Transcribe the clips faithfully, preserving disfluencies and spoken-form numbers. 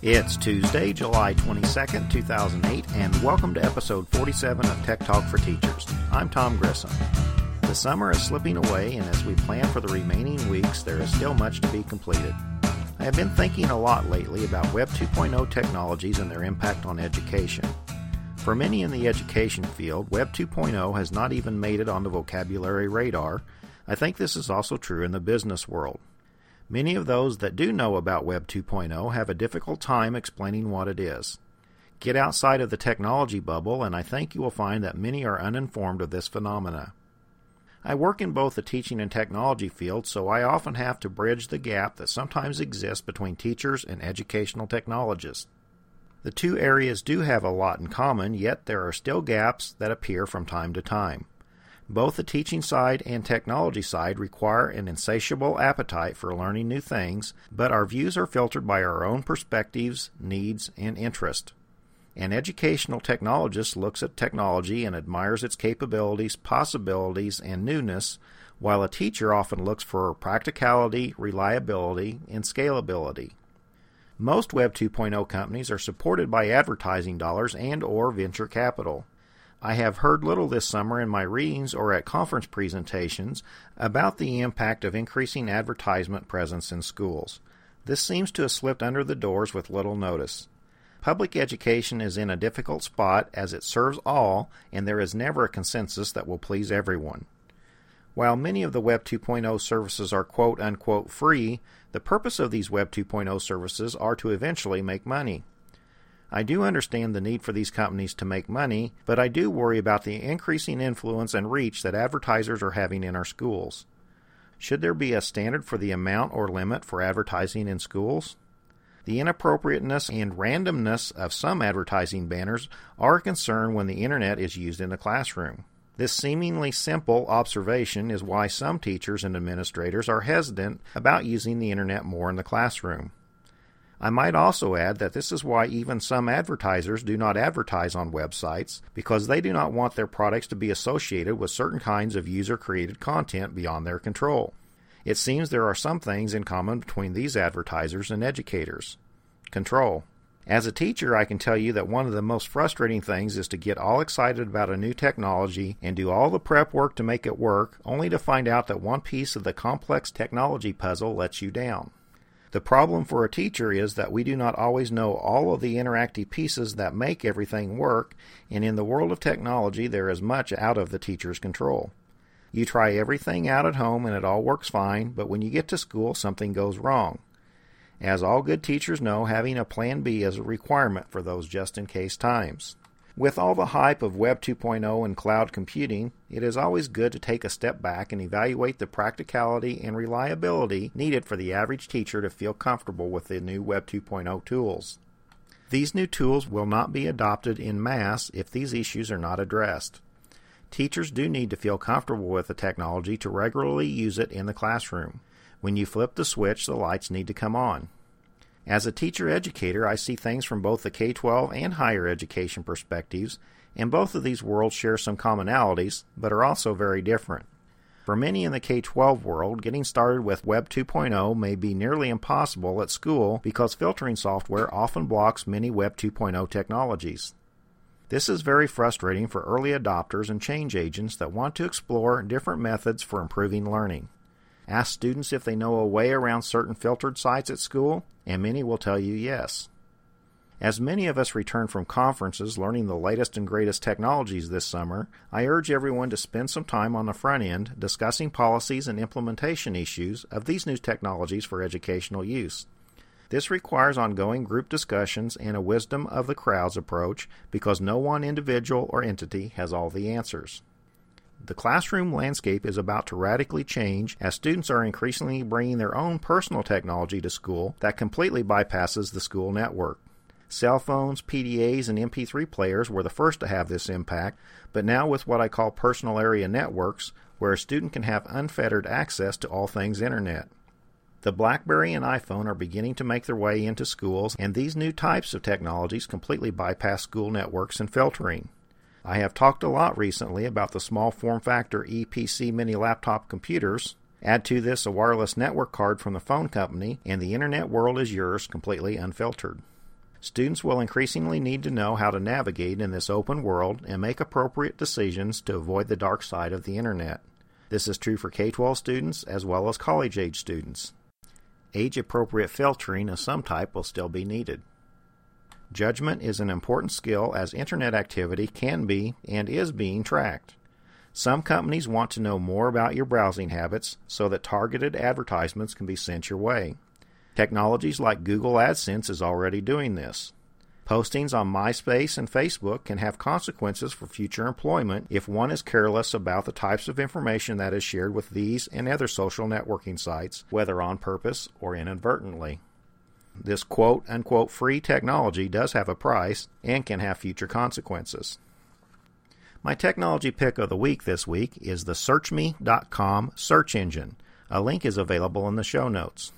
It's Tuesday, July twenty-second, two thousand eight, and welcome to episode forty-seven of Tech Talk for Teachers. I'm Tom Grissom. The summer is slipping away, and as we plan for the remaining weeks, there is still much to be completed. I have been thinking a lot lately about Web two point oh technologies and their impact on education. For many in the education field, Web two point oh has not even made it on the vocabulary radar. I think this is also true in the business world. Many of those that do know about Web two point oh have a difficult time explaining what it is. Get outside of the technology bubble, and I think you will find that many are uninformed of this phenomena. I work in both the teaching and technology fields, so I often have to bridge the gap that sometimes exists between teachers and educational technologists. The two areas do have a lot in common, yet there are still gaps that appear from time to time. Both the teaching side and technology side require an insatiable appetite for learning new things, but our views are filtered by our own perspectives, needs, and interest. An educational technologist looks at technology and admires its capabilities, possibilities, and newness, while a teacher often looks for practicality, reliability, and scalability. Most Web two point oh companies are supported by advertising dollars and or venture capital. I have heard little this summer in my readings or at conference presentations about the impact of increasing advertisement presence in schools. This seems to have slipped under the doors with little notice. Public education is in a difficult spot as it serves all, and there is never a consensus that will please everyone. While many of the Web two point oh services are quote-unquote free, the purpose of these Web two point oh services are to eventually make money. I do understand the need for these companies to make money, but I do worry about the increasing influence and reach that advertisers are having in our schools. Should there be a standard for the amount or limit for advertising in schools? The inappropriateness and randomness of some advertising banners are a concern when the internet is used in the classroom. This seemingly simple observation is why some teachers and administrators are hesitant about using the internet more in the classroom. I might also add that this is why even some advertisers do not advertise on websites, because they do not want their products to be associated with certain kinds of user-created content beyond their control. It seems there are some things in common between these advertisers and educators. Control. As a teacher, I can tell you that one of the most frustrating things is to get all excited about a new technology and do all the prep work to make it work, only to find out that one piece of the complex technology puzzle lets you down. The problem for a teacher is that we do not always know all of the interactive pieces that make everything work, and in the world of technology there is much out of the teacher's control. You try everything out at home and it all works fine, but when you get to school something goes wrong. As all good teachers know, having a plan B is a requirement for those just-in-case times. With all the hype of Web two point oh and cloud computing, it is always good to take a step back and evaluate the practicality and reliability needed for the average teacher to feel comfortable with the new Web two point oh tools. These new tools will not be adopted en masse if these issues are not addressed. Teachers do need to feel comfortable with the technology to regularly use it in the classroom. When you flip the switch, the lights need to come on. As a teacher-educator, I see things from both the K twelve and higher education perspectives, and both of these worlds share some commonalities, but are also very different. For many in the K twelve world, getting started with Web two point oh may be nearly impossible at school because filtering software often blocks many Web two point oh technologies. This is very frustrating for early adopters and change agents that want to explore different methods for improving learning. Ask students if they know a way around certain filtered sites at school, and many will tell you yes. As many of us return from conferences learning the latest and greatest technologies this summer, I urge everyone to spend some time on the front end discussing policies and implementation issues of these new technologies for educational use. This requires ongoing group discussions and a wisdom of the crowds approach because no one individual or entity has all the answers. The classroom landscape is about to radically change as students are increasingly bringing their own personal technology to school that completely bypasses the school network. Cell phones, P D As, and M P three players were the first to have this impact, but now with what I call personal area networks, where a student can have unfettered access to all things internet. The BlackBerry and iPhone are beginning to make their way into schools, and these new types of technologies completely bypass school networks and filtering. I have talked a lot recently about the small form factor E P C mini laptop computers. Add to this a wireless network card from the phone company, and the internet world is yours completely unfiltered. Students will increasingly need to know how to navigate in this open world and make appropriate decisions to avoid the dark side of the Internet. This is true for K through twelve students as well as college-age students. Age-appropriate filtering of some type will still be needed. Judgment is an important skill as Internet activity can be and is being tracked. Some companies want to know more about your browsing habits so that targeted advertisements can be sent your way. Technologies like Google AdSense is already doing this. Postings on MySpace and Facebook can have consequences for future employment if one is careless about the types of information that is shared with these and other social networking sites, whether on purpose or inadvertently. This quote-unquote free technology does have a price and can have future consequences. My technology pick of the week this week is the search me dot com search engine. A link is available in the show notes.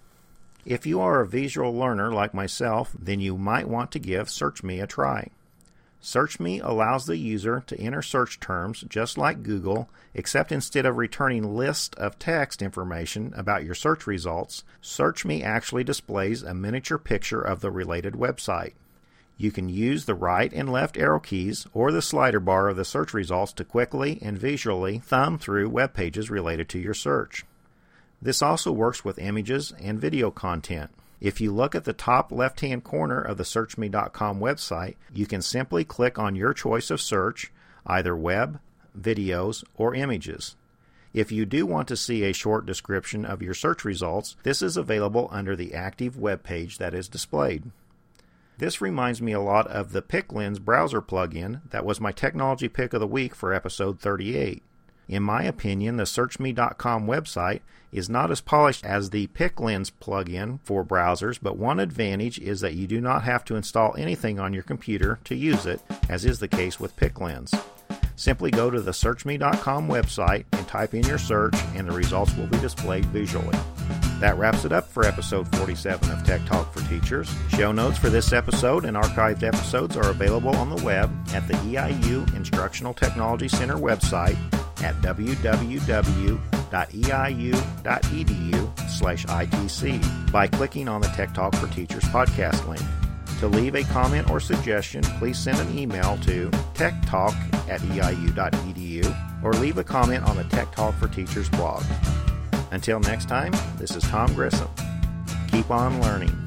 If you are a visual learner like myself, then you might want to give SearchMe a try. SearchMe allows the user to enter search terms just like Google, except instead of returning lists of text information about your search results, SearchMe actually displays a miniature picture of the related website. You can use the right and left arrow keys or the slider bar of the search results to quickly and visually thumb through web pages related to your search. This also works with images and video content. If you look at the top left-hand corner of the search me dot com website, you can simply click on your choice of search, either web, videos, or images. If you do want to see a short description of your search results, this is available under the active web page that is displayed. This reminds me a lot of the PicLens browser plugin that was my technology pick of the week for episode thirty-eight. In my opinion, the search me dot com website is not as polished as the PicLens plugin for browsers, but one advantage is that you do not have to install anything on your computer to use it, as is the case with PicLens. Simply go to the search me dot com website and type in your search, and the results will be displayed visually. That wraps it up for episode forty-seven of Tech Talk for Teachers. Show notes for this episode and archived episodes are available on the web at the E I U Instructional Technology Center website at w w w dot e i u dot e d u slash i t c by clicking on the Tech Talk for Teachers podcast link. To leave a comment or suggestion, please send an email to techtalk at e i u dot e d u or leave a comment on the Tech Talk for Teachers blog. Until next time, this is Tom Grissom. Keep on learning.